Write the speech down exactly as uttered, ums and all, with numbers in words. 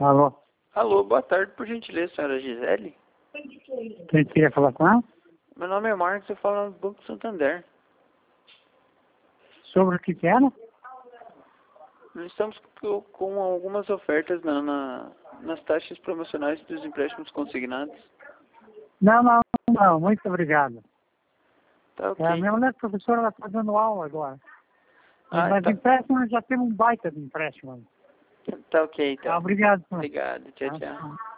Alô? Alô, boa tarde, por gentileza, senhora Gisele. Quem queria falar com ela? Meu nome é Marcos, eu falo do Banco Santander. Sobre o que que era? Nós estamos com, com algumas ofertas na, na, nas taxas promocionais dos empréstimos consignados. Não, não, não, muito obrigado. Tá ok. É, a minha mulher professora, ela está dando aula agora. Ah, Mas tá, empréstimo, nós já temos um baita de empréstimo. tá ok, Tá, então. obrigado. Obrigado, tchau, Tá. tchau.